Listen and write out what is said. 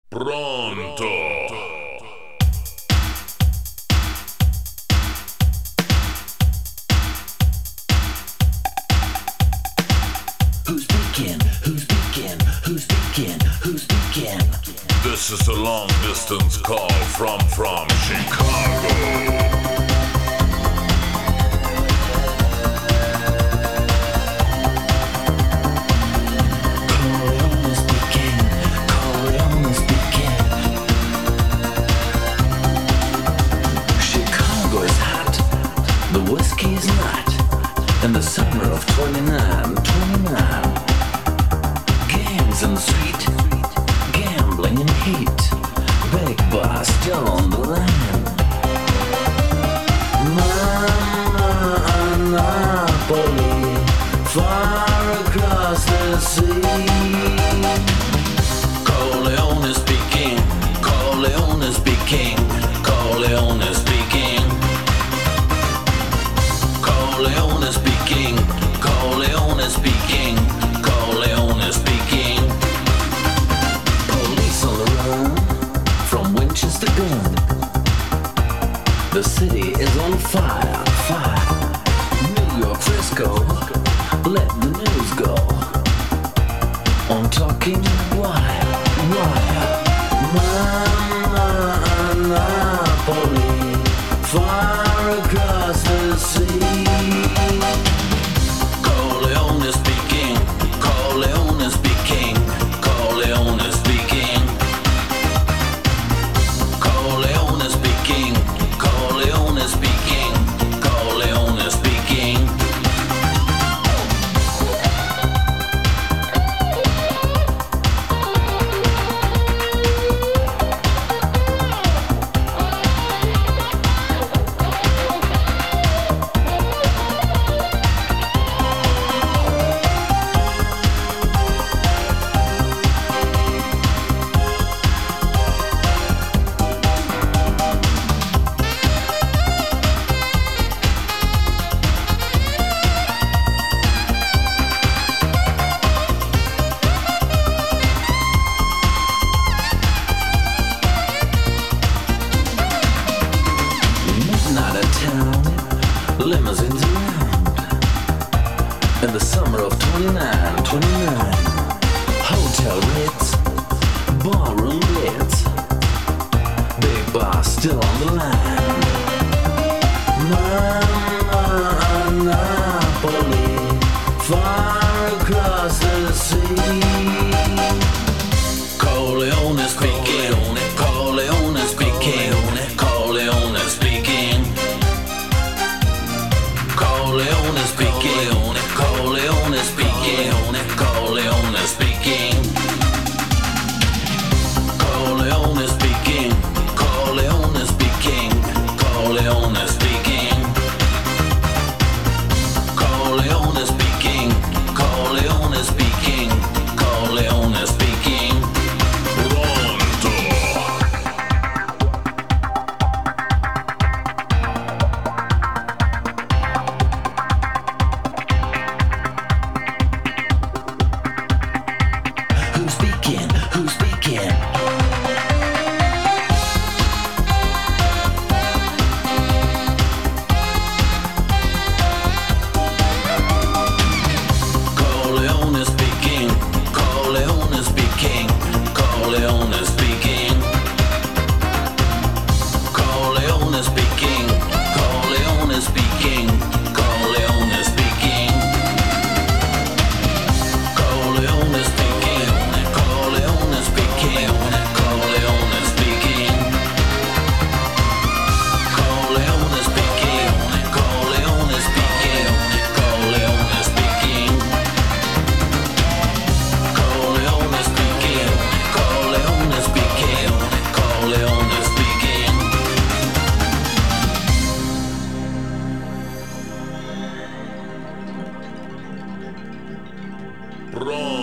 Pronto? Who's speaking? Who's speaking? Who's speaking? Who's speaking? This is a long distance call from Chicago. The whiskey's not in the summer of 29. Gangs in the street, gambling and hate. Big bar still on the line. Napoli, far across the sea. Corleone speaking, Corleone speaking, Corleone speaking. Corleone speaking, Corleone speaking, Corleone speaking. Police on the run from Winchester gun. The city is on fire, fire. New York, Frisco, let the news go. I'm talking wire, wire. Napoli, far across the sea. Corleone speaking, Corleone speaking, Corleone speaking. Corleone speaking, Corleone speaking, Corleone speaking. Limousines around in the summer of 29. Hotel Ritz, ballroom blitz. Big bar still on the line. Napoli, far across the sea. Corleone speaking, Corleone speaking, Corleone speaking. Corleone speaking, Corleone speaking, Corleone speaking. Corleone speaking, Corleone speaking, Corleone speaking. Corleone speaking, Corleone speaking, Corleone speaking. Pronto? Who's speaking? Who's speaking? Corleone speaking, Corleone speaking, Corleone speaking. Corleone speaking, Corleone speaking, Corleone speaking. Corleone speaking, Corleone speaking, Corleone speaking. Corleone speaking, Corleone speaking, Corleone speaking. Corleone speaking, Corleone speaking, Corleone speaking. Pronto?